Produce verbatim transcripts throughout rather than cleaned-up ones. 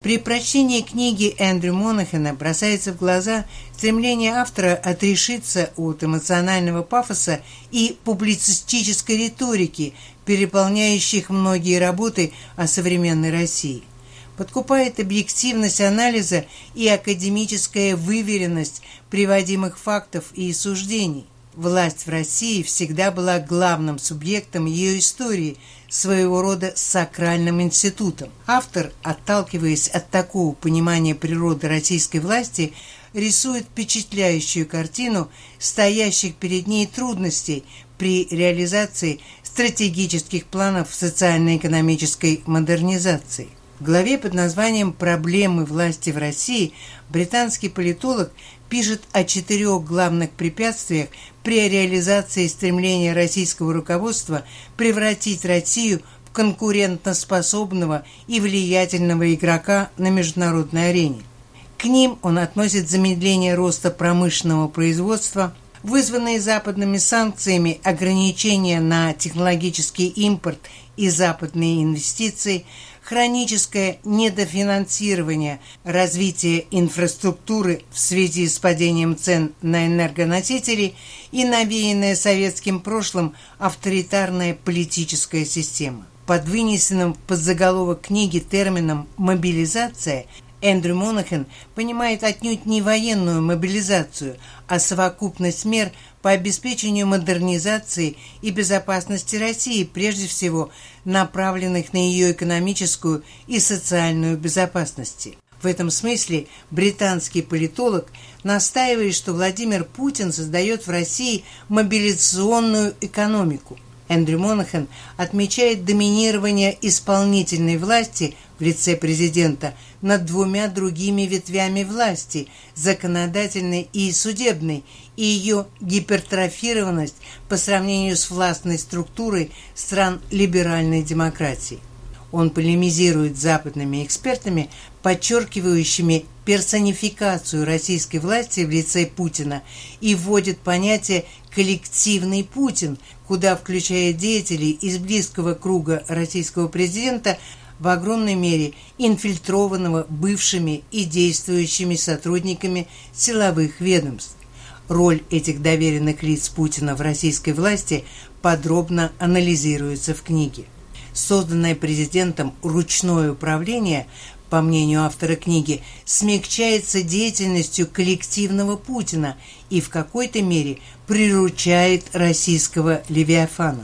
При прочтении книги Эндрю Монахэна бросается в глаза стремление автора отрешиться от эмоционального пафоса и публицистической риторики, переполняющих многие работы о современной России. Подкупает объективность анализа и академическая выверенность приводимых фактов и суждений. Власть в России всегда была главным субъектом ее истории, своего рода сакральным институтом. Автор, отталкиваясь от такого понимания природы российской власти, рисует впечатляющую картину стоящих перед ней трудностей при реализации стратегических планов социально-экономической модернизации. В главе под названием «Проблемы власти в России» британский политолог пишет о четырех главных препятствиях при реализации стремления российского руководства превратить Россию в конкурентоспособного и влиятельного игрока на международной арене. К ним он относит замедление роста промышленного производства, вызванные западными санкциями ограничения на технологический импорт и западные инвестиции, хроническое недофинансирование развития инфраструктуры в связи с падением цен на энергоносители и навеянная советским прошлым авторитарная политическая система. Под вынесенным в подзаголовок книги термином «мобилизация» Эндрю Монахэн понимает отнюдь не военную мобилизацию, а совокупность мер по обеспечению модернизации и безопасности России, прежде всего направленных на ее экономическую и социальную безопасность. В этом смысле британский политолог настаивает, что Владимир Путин создает в России мобилизационную экономику. Эндрю Монахэн отмечает доминирование исполнительной власти в лице президента над двумя другими ветвями власти – законодательной и судебной, и ее гипертрофированность по сравнению с властной структурой стран либеральной демократии. Он полемизирует с западными экспертами, подчеркивающими персонификацию российской власти в лице Путина, и вводит понятие «коллективный Путин», куда включает деятелей из близкого круга российского президента, в огромной мере инфильтрованного бывшими и действующими сотрудниками силовых ведомств. Роль этих доверенных лиц Путина в российской власти подробно анализируется в книге. Созданное президентом ручное управление, по мнению автора книги, смягчается деятельностью коллективного Путина и в какой-то мере приручает российского Левиафана.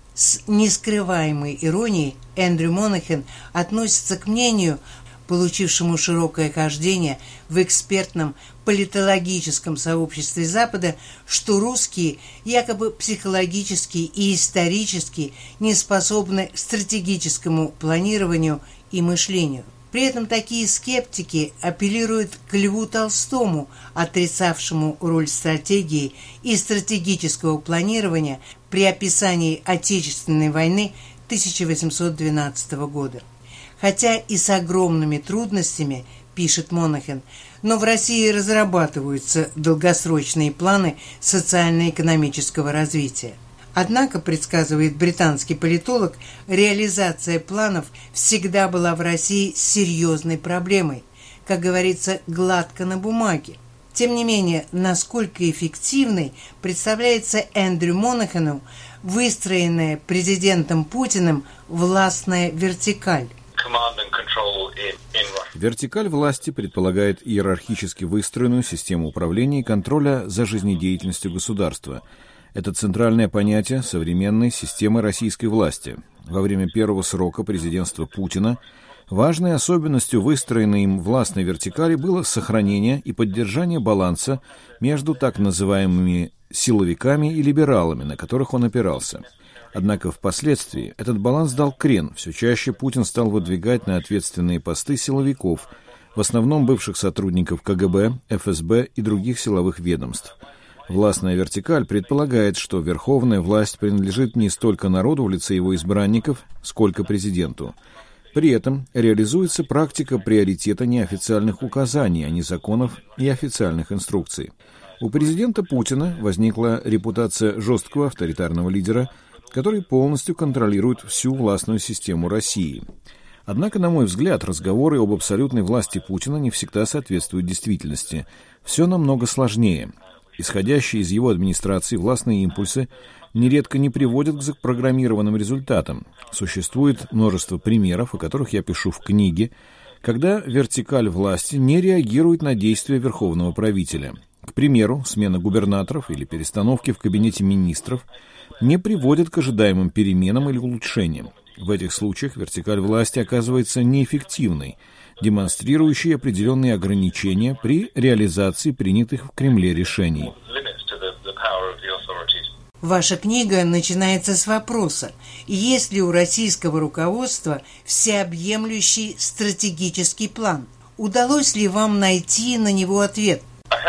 С нескрываемой иронией Эндрю Монахэн относится к мнению, получившему широкое хождение в экспертном политологическом сообществе Запада, что русские якобы психологически и исторически не способны к стратегическому планированию и мышлению. При этом такие скептики апеллируют к Льву Толстому, отрицавшему роль стратегии и стратегического планирования при описании Отечественной войны тысяча восемьсот двенадцатого года. Хотя и с огромными трудностями, пишет Монахэн, но в России разрабатываются долгосрочные планы социально-экономического развития. Однако, предсказывает британский политолог, реализация планов всегда была в России серьезной проблемой, как говорится, гладко на бумаге. Тем не менее, насколько эффективной представляется Эндрю Монахэну выстроенная президентом Путиным властная вертикаль. Вертикаль власти предполагает иерархически выстроенную систему управления и контроля за жизнедеятельностью государства. Это центральное понятие современной системы российской власти. Во время первого срока президентства Путина важной особенностью выстроенной им властной вертикали было сохранение и поддержание баланса между так называемыми силовиками и либералами, на которых он опирался. Однако впоследствии этот баланс дал крен. Все чаще Путин стал выдвигать на ответственные посты силовиков, в основном бывших сотрудников ка гэ бэ, эф эс бэ и других силовых ведомств. Властная вертикаль предполагает, что верховная власть принадлежит не столько народу в лице его избранников, сколько президенту. При этом реализуется практика приоритета неофициальных указаний, а не законов и официальных инструкций. У президента Путина возникла репутация жесткого авторитарного лидера, который полностью контролирует всю властную систему России. Однако, на мой взгляд, разговоры об абсолютной власти Путина не всегда соответствуют действительности. Все намного сложнее. Исходящие из его администрации властные импульсы нередко не приводят к запрограммированным результатам. Существует множество примеров, о которых я пишу в книге, когда вертикаль власти не реагирует на действия верховного правителя. К примеру, смена губернаторов или перестановки в кабинете министров не приводят к ожидаемым переменам или улучшениям. В этих случаях вертикаль власти оказывается неэффективной, демонстрирующей определенные ограничения при реализации принятых в Кремле решений. Ваша книга начинается с вопроса: есть ли у российского руководства всеобъемлющий стратегический план? Удалось ли вам найти на него ответ?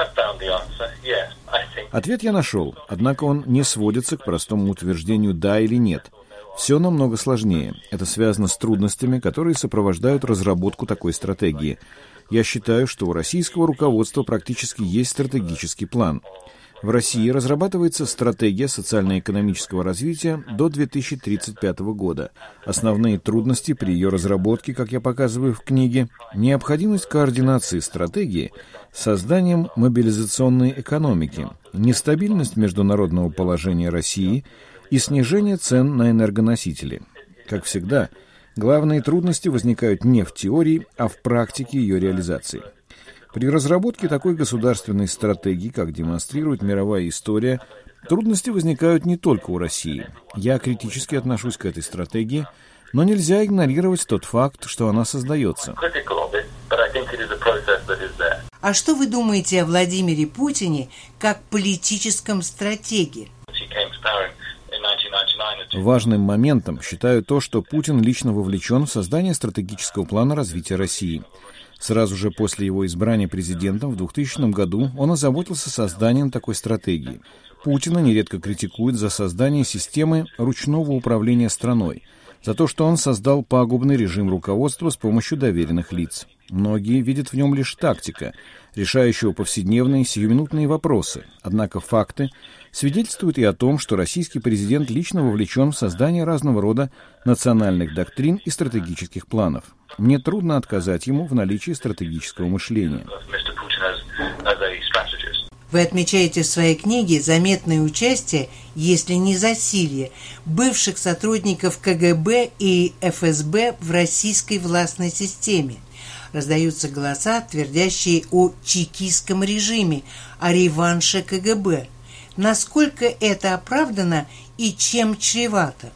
Ответ я нашел, однако он не сводится к простому утверждению «да» или «нет». Все намного сложнее. Это связано с трудностями, которые сопровождают разработку такой стратегии. Я считаю, что у российского руководства практически есть стратегический план. В России разрабатывается стратегия социально-экономического развития до две тысячи тридцать пятого года. Основные трудности при ее разработке, как я показываю в книге, необходимость координации стратегии с созданием мобилизационной экономики, нестабильность международного положения России и снижение цен на энергоносители. Как всегда, главные трудности возникают не в теории, а в практике ее реализации. При разработке такой государственной стратегии, как демонстрирует мировая история, трудности возникают не только у России. Я критически отношусь к этой стратегии, но нельзя игнорировать тот факт, что она создается. А что вы думаете о Владимире Путине как политическом стратеге? Важным моментом считаю то, что Путин лично вовлечен в создание стратегического плана развития России. Сразу же после его избрания президентом в двухтысячном году он озаботился созданием такой стратегии. Путина нередко критикуют за создание системы ручного управления страной, за то, что он создал пагубный режим руководства с помощью доверенных лиц. Многие видят в нем лишь тактика, решающего повседневные сиюминутные вопросы. Однако факты свидетельствуют и о том, что российский президент лично вовлечен в создание разного рода национальных доктрин и стратегических планов. Мне трудно отказать ему в наличии стратегического мышления. Вы отмечаете в своей книге заметное участие, если не засилье, бывших сотрудников ка гэ бэ и эф эс бэ в российской властной системе. Раздаются голоса, твердящие о чекистском режиме, о реванше ка гэ бэ. Насколько это оправдано и чем чревато?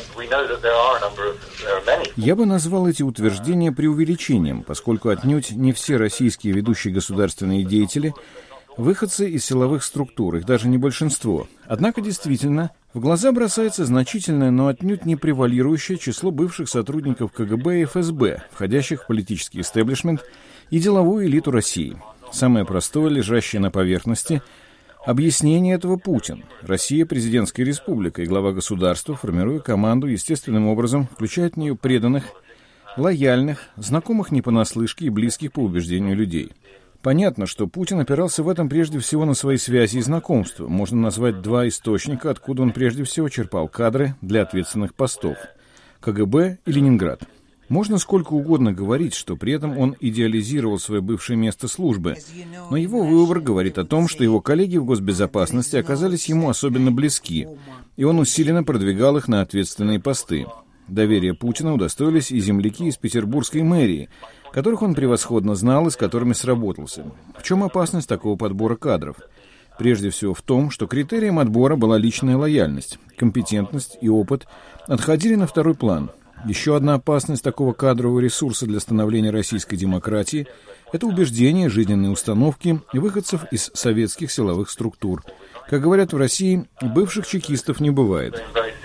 Я бы назвал эти утверждения преувеличением, поскольку отнюдь не все российские ведущие государственные деятели выходцы из силовых структур, их даже не большинство. Однако, действительно, в глаза бросается значительное, но отнюдь не превалирующее число бывших сотрудников ка гэ бэ и эф эс бэ, входящих в политический истеблишмент и деловую элиту России. Самое простое, лежащее на поверхности, объяснение этого Путин. Россия – президентская республика, и глава государства, формируя команду, естественным образом включает в нее преданных, лояльных, знакомых не понаслышке и близких по убеждению людей. Понятно, что Путин опирался в этом прежде всего на свои связи и знакомства. Можно назвать два источника, откуда он прежде всего черпал кадры для ответственных постов – ка гэ бэ и Ленинград. Можно сколько угодно говорить, что при этом он идеализировал свое бывшее место службы, но его выбор говорит о том, что его коллеги в госбезопасности оказались ему особенно близки, и он усиленно продвигал их на ответственные посты. Доверие Путина удостоились и земляки из петербургской мэрии, которых он превосходно знал и с которыми сработался. В чем опасность такого подбора кадров? Прежде всего в том, что критерием отбора была личная лояльность, компетентность и опыт отходили на второй план. Еще одна опасность такого кадрового ресурса для становления российской демократии – это убеждения, жизненные установки выходцев из советских силовых структур. Как говорят в России, бывших чекистов не бывает.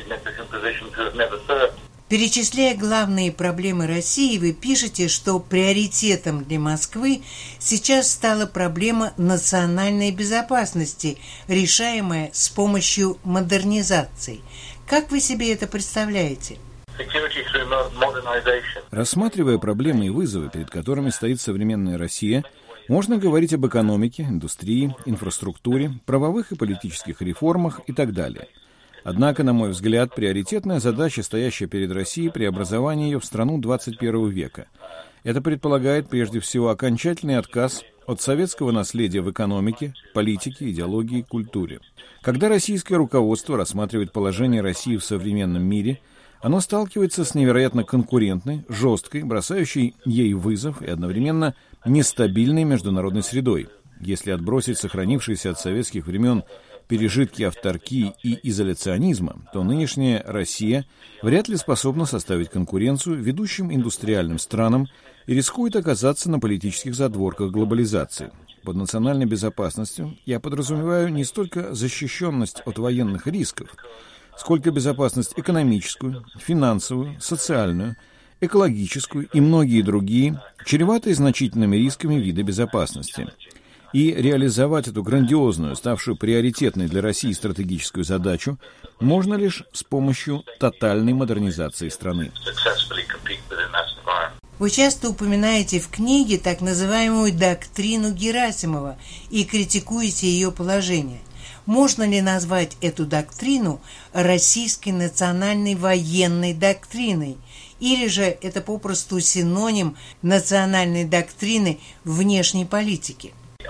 Перечисляя главные проблемы России, вы пишете, что приоритетом для Москвы сейчас стала проблема национальной безопасности, решаемая с помощью модернизации. Как вы себе это представляете? Рассматривая проблемы и вызовы, перед которыми стоит современная Россия, можно говорить об экономике, индустрии, инфраструктуре, правовых и политических реформах и так далее. Однако, на мой взгляд, приоритетная задача, стоящая перед Россией, преобразование ее в страну двадцать первого века. Это предполагает прежде всего окончательный отказ от советского наследия в экономике, политике, идеологии, культуре. Когда российское руководство рассматривает положение России в современном мире, оно сталкивается с невероятно конкурентной, жесткой, бросающей ей вызов и одновременно нестабильной международной средой. Если отбросить сохранившиеся от советских времен пережитки авторкии и изоляционизма, то нынешняя Россия вряд ли способна составить конкуренцию ведущим индустриальным странам и рискует оказаться на политических задворках глобализации. Под национальной безопасностью я подразумеваю не столько защищенность от военных рисков, сколько безопасность экономическую, финансовую, социальную, экологическую и многие другие, чреватые значительными рисками вида безопасности. И реализовать эту грандиозную, ставшую приоритетной для России стратегическую задачу можно лишь с помощью тотальной модернизации страны. Вы часто упоминаете в книге так называемую доктрину Герасимова и критикуете ее положение. Можно ли назвать эту доктрину российской национальной военной доктриной? Или же это попросту синоним национальной доктрины внешней политики?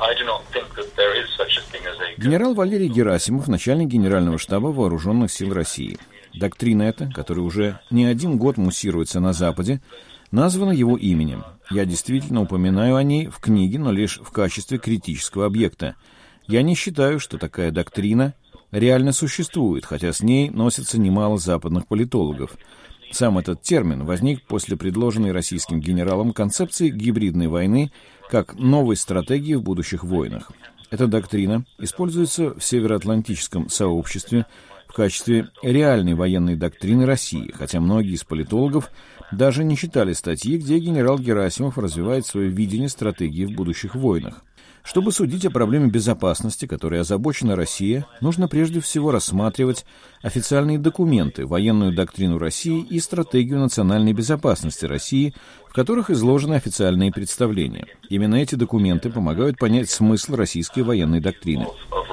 Генерал Валерий Герасимов, начальник Генерального штаба Вооруженных сил России. Доктрина эта, которая уже не один год муссируется на Западе, названа его именем. Я действительно упоминаю о ней в книге, но лишь в качестве критического объекта. Я не считаю, что такая доктрина реально существует, хотя с ней носится немало западных политологов. Сам этот термин возник после предложенной российским генералом концепции гибридной войны как новой стратегии в будущих войнах. Эта доктрина используется в Североатлантическом сообществе в качестве реальной военной доктрины России, хотя многие из политологов даже не читали статьи, где генерал Герасимов развивает свое видение стратегии в будущих войнах. Чтобы судить о проблеме безопасности, которой озабочена Россия, нужно прежде всего рассматривать официальные документы, военную доктрину России и стратегию национальной безопасности России, в которых изложены официальные представления. Именно эти документы помогают понять смысл российской военной доктрины.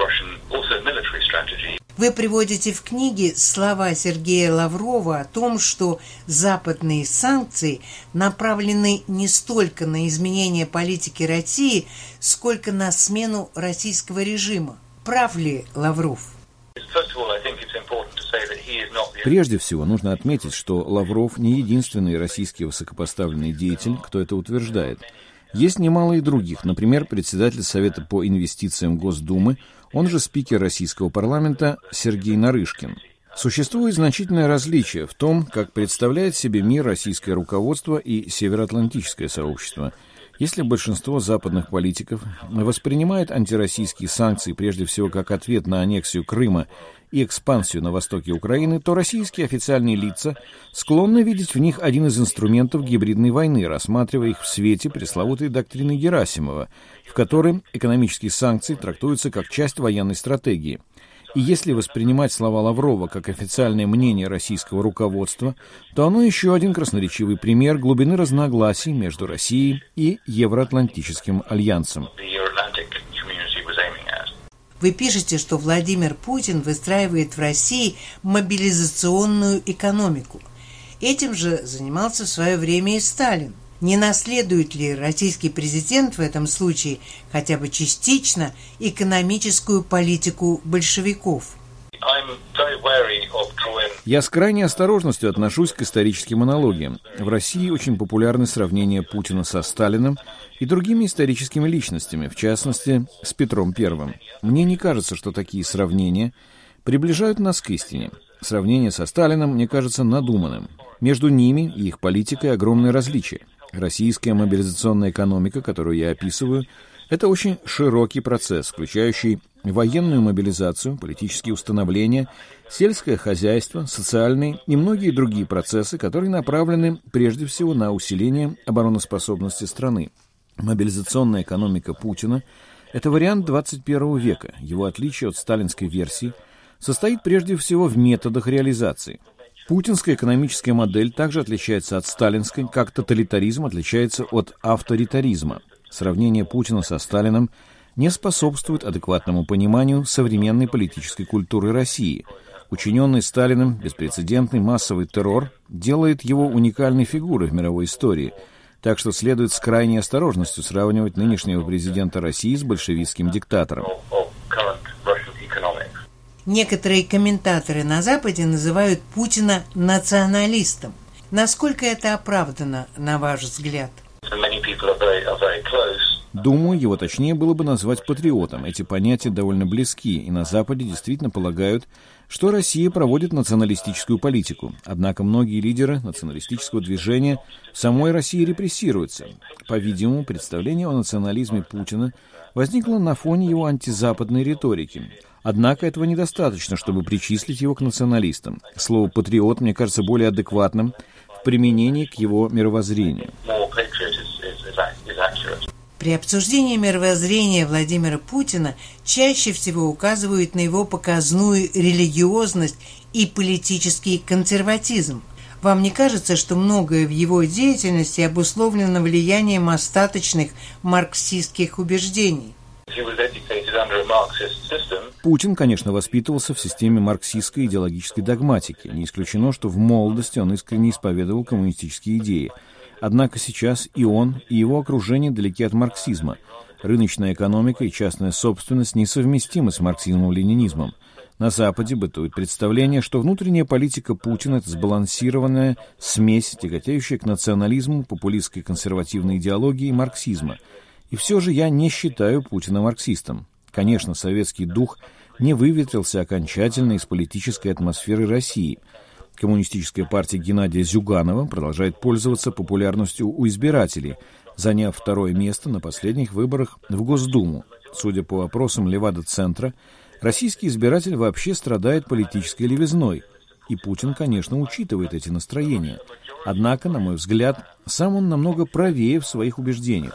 Вы приводите в книге слова Сергея Лаврова о том, что западные санкции направлены не столько на изменение политики России, сколько на смену российского режима. Прав ли Лавров? Прежде всего, нужно отметить, что Лавров не единственный российский высокопоставленный деятель, кто это утверждает. Есть немало и других, например, председатель Совета по инвестициям Госдумы, он же спикер российского парламента Сергей Нарышкин. Существует значительное различие в том, как представляет себе мир российское руководство и североатлантическое сообщество. Если большинство западных политиков воспринимает антироссийские санкции прежде всего как ответ на аннексию Крыма и экспансию на востоке Украины, то российские официальные лица склонны видеть в них один из инструментов гибридной войны, рассматривая их в свете пресловутой доктрины Герасимова, в которой экономические санкции трактуются как часть военной стратегии. И если воспринимать слова Лаврова как официальное мнение российского руководства, то оно еще один красноречивый пример глубины разногласий между Россией и Евроатлантическим альянсом. Вы пишете, что Владимир Путин выстраивает в России мобилизационную экономику. Этим же занимался в свое время и Сталин. Не наследует ли российский президент в этом случае хотя бы частично экономическую политику большевиков? Я с крайней осторожностью отношусь к историческим аналогиям. В России очень популярны сравнения Путина со Сталиным и другими историческими личностями, в частности, с Петром Первым. Мне не кажется, что такие сравнения приближают нас к истине. Сравнение со Сталиным мне кажется надуманным. Между ними и их политикой огромное различие. Российская мобилизационная экономика, которую я описываю, это очень широкий процесс, включающий военную мобилизацию, политические установления, сельское хозяйство, социальные и многие другие процессы, которые направлены прежде всего на усиление обороноспособности страны. Мобилизационная экономика Путина – это вариант двадцать первого века. Его отличие от сталинской версии состоит прежде всего в методах реализации. Путинская экономическая модель также отличается от сталинской, как тоталитаризм отличается от авторитаризма. Сравнение Путина со Сталиным не способствует адекватному пониманию современной политической культуры России. Учиненный Сталиным беспрецедентный массовый террор делает его уникальной фигурой в мировой истории, так что следует с крайней осторожностью сравнивать нынешнего президента России с большевистским диктатором. Некоторые комментаторы на Западе называют Путина националистом. Насколько это оправдано, на ваш взгляд? Думаю, его точнее было бы назвать патриотом. Эти понятия довольно близки, и на Западе действительно полагают, что Россия проводит националистическую политику. Однако многие лидеры националистического движения в самой России репрессируются. По-видимому, представление о национализме Путина возникло на фоне его антизападной риторики. Однако этого недостаточно, чтобы причислить его к националистам. Слово «патриот» мне кажется более адекватным в применении к его мировоззрению. При обсуждении мировоззрения Владимира Путина чаще всего указывают на его показную религиозность и политический консерватизм. Вам не кажется, что многое в его деятельности обусловлено влиянием остаточных марксистских убеждений? Путин, конечно, воспитывался в системе марксистской идеологической догматики. Не исключено, что в молодости он искренне исповедовал коммунистические идеи. Однако сейчас и он, и его окружение далеки от марксизма. Рыночная экономика и частная собственность несовместимы с марксизмом-ленинизмом. На Западе бытует представление, что внутренняя политика Путина – это сбалансированная смесь, тяготеющая к национализму, популистской консервативной идеологии и марксизма. И все же я не считаю Путина марксистом. Конечно, советский дух не выветрился окончательно из политической атмосферы России. Коммунистическая партия Геннадия Зюганова продолжает пользоваться популярностью у избирателей, заняв второе место на последних выборах в Госдуму. Судя по опросам Левада-центра, российский избиратель вообще страдает политической левизной. И Путин, конечно, учитывает эти настроения. Однако, на мой взгляд, сам он намного правее в своих убеждениях.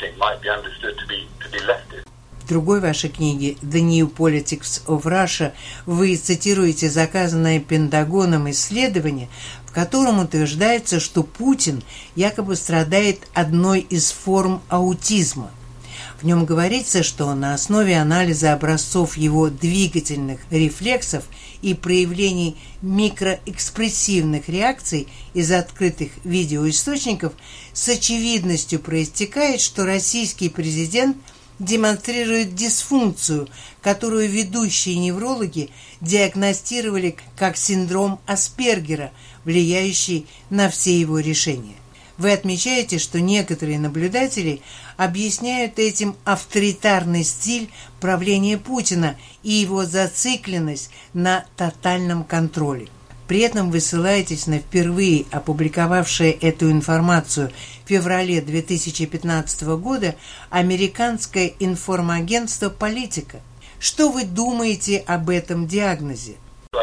В другой вашей книге «The New Politics of Russia» вы цитируете заказанное Пентагоном исследование, в котором утверждается, что Путин якобы страдает одной из форм аутизма. В нем говорится, что на основе анализа образцов его двигательных рефлексов и проявлений микроэкспрессивных реакций из открытых видеоисточников с очевидностью проистекает, что российский президент демонстрирует дисфункцию, которую ведущие неврологи диагностировали как синдром Аспергера, влияющий на все его решения. Вы отмечаете, что некоторые наблюдатели объясняют этим авторитарный стиль правления Путина и его зацикленность на тотальном контроле. При этом вы ссылаетесь на впервые опубликовавшее эту информацию в феврале две тысячи пятнадцатого года американское информагентство «Политика». Что вы думаете об этом диагнозе?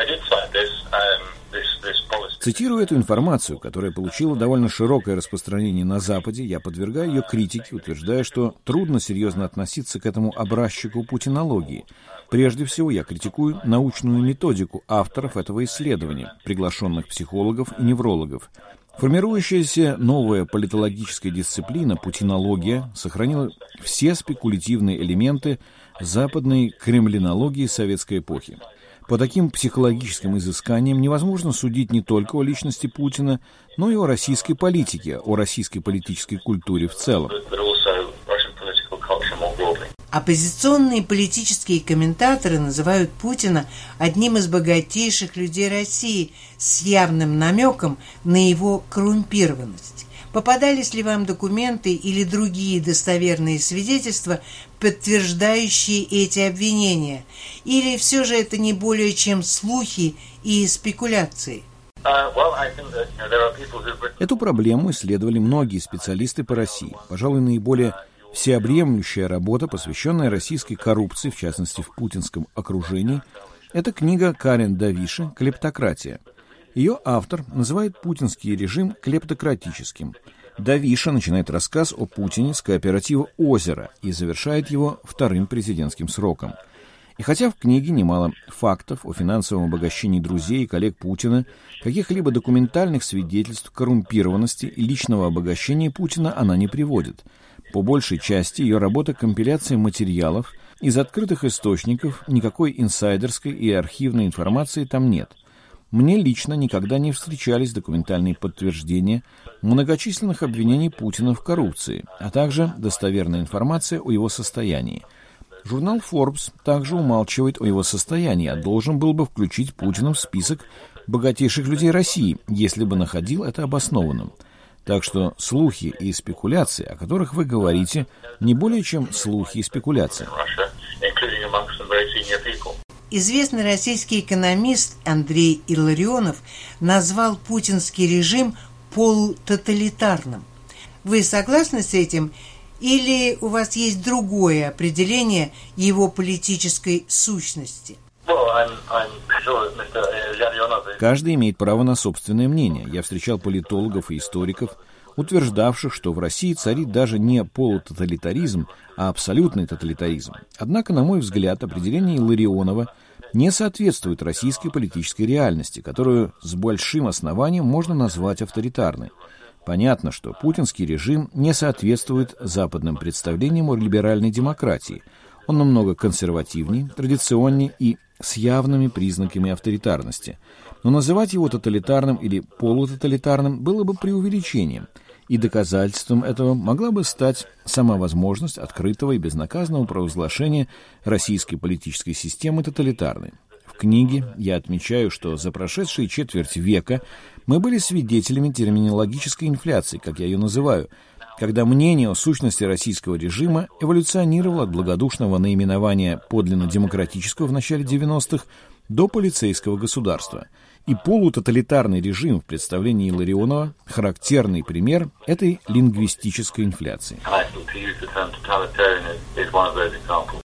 Цитируя эту информацию, которая получила довольно широкое распространение на Западе, я подвергаю ее критике, утверждая, что трудно серьезно относиться к этому образчику путинологии. Прежде всего, я критикую научную методику авторов этого исследования, приглашенных психологов и неврологов. Формирующаяся новая политологическая дисциплина, путинология, сохранила все спекулятивные элементы западной кремлинологии советской эпохи. По таким психологическим изысканиям невозможно судить не только о личности Путина, но и о российской политике, о российской политической культуре в целом. Оппозиционные политические комментаторы называют Путина одним из богатейших людей России с явным намеком на его коррумпированность. Попадались ли вам документы или другие достоверные свидетельства, подтверждающие эти обвинения? Или все же это не более чем слухи и спекуляции? Эту проблему исследовали многие специалисты по России. Пожалуй, наиболее всеобъемлющая работа, посвященная российской коррупции, в частности в путинском окружении, это книга Карен Давиши «Клептократия». Ее автор называет путинский режим клептократическим. Давиша начинает рассказ о Путине с кооператива «Озеро» и завершает его вторым президентским сроком. И хотя в книге немало фактов о финансовом обогащении друзей и коллег Путина, каких-либо документальных свидетельств коррумпированности и личного обогащения Путина она не приводит. По большей части ее работа — компиляция материалов, Из открытых источников никакой инсайдерской и архивной информации там нет. Мне лично никогда не встречались документальные подтверждения многочисленных обвинений Путина в коррупции, а также достоверная информация о его состоянии. Журнал Forbes также умалчивает о его состоянии, а должен был бы включить Путина в список богатейших людей России, если бы находил это обоснованным. Так что слухи и спекуляции, о которых вы говорите, не более чем слухи и спекуляции. Известный российский экономист Андрей Илларионов назвал путинский режим полутоталитарным. Вы согласны с этим? Или у вас есть другое определение его политической сущности? Каждый имеет право на собственное мнение. Я встречал политологов и историков, утверждавших, что в России царит даже не полутоталитаризм, а абсолютный тоталитаризм. Однако, на мой взгляд, определение Илларионова не соответствует российской политической реальности, которую с большим основанием можно назвать авторитарной. Понятно, что путинский режим не соответствует западным представлениям о либеральной демократии. Он намного консервативнее, традиционнее и с явными признаками авторитарности. Но называть его тоталитарным или полутоталитарным было бы преувеличением, и доказательством этого могла бы стать сама возможность открытого и безнаказанного провозглашения российской политической системы тоталитарной. В книге я отмечаю, что за прошедшие четверть века мы были свидетелями терминологической инфляции, как я ее называю, когда мнение о сущности российского режима эволюционировало от благодушного наименования подлинно демократического в начале девяностых до полицейского государства. И полутоталитарный режим в представлении Илларионова – характерный пример этой лингвистической инфляции.